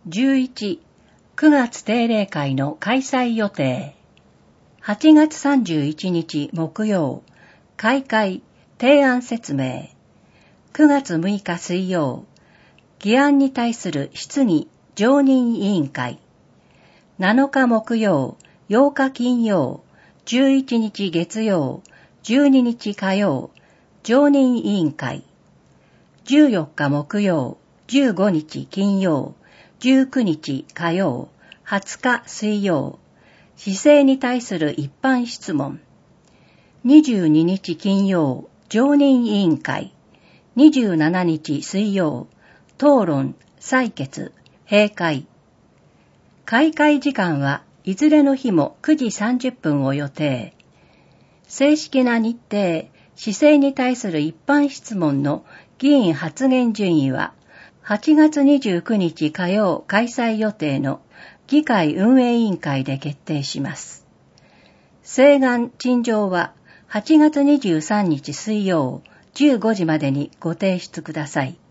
11、9月定例会の開催予定。8月31日木曜、開会、提案説明。9月6日水曜、議案に対する質疑、常任委員会。7日木曜、8日金曜、11日月曜、12日火曜、常任委員会。14日木曜、15日金曜、19日火曜、20日水曜、市政に対する一般質問。22日金曜、常任委員会。27日水曜、討論、採決、閉会。開会時間はいずれの日も9時30分を予定。正式な日程、市政に対する一般質問の議員発言順位は、8月29日火曜開催予定の議会運営委員会で決定します。請願・陳情は8月23日水曜15時までにご提出ください。